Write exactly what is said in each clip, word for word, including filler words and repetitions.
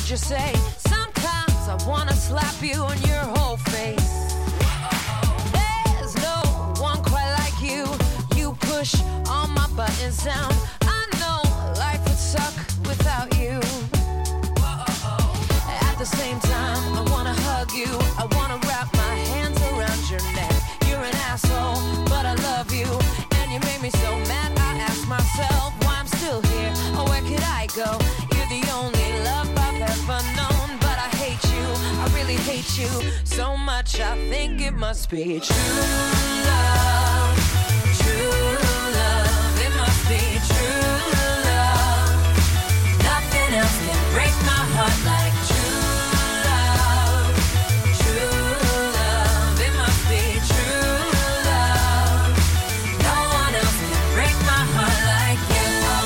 you say? Sometimes I wanna slap you on your whole face. There's no one quite like you. You push all my buttons down. I know life would suck without you. At the same time, I wanna hug you. I wanna wrap my hands around your neck. You're an asshole, but I love you. And you made me so mad, I ask myself why I'm still here. Or where could I go? You're the only love I've ever known. But I hate you, I really hate you so much, I think it must be true love. True love, it must be true love. Nothing else can break my heart like true love. True love, it must be true love. No one else can break my heart like you.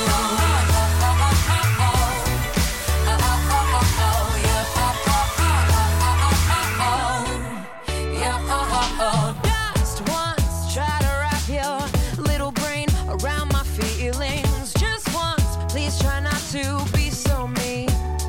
Just once, try to wrap your little brain around my feelings. Just once, please try not to be so mean.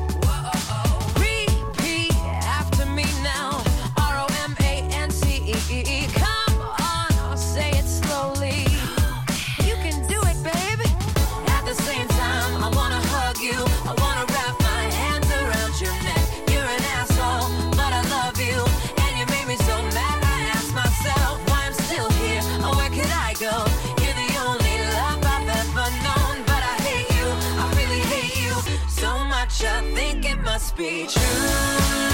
Repeat after me now. R O M A N C E E. Come on, I'll say it slowly. You can do it, baby. At the same time, I wanna hug you. I wanna wrap my hands around your neck. You're an asshole, but I love you. And you made me so mad, I ask myself why I'm still here. Or where could I go? You're the only love I've ever known. But I hate you, I really hate you so much, I think it must be true.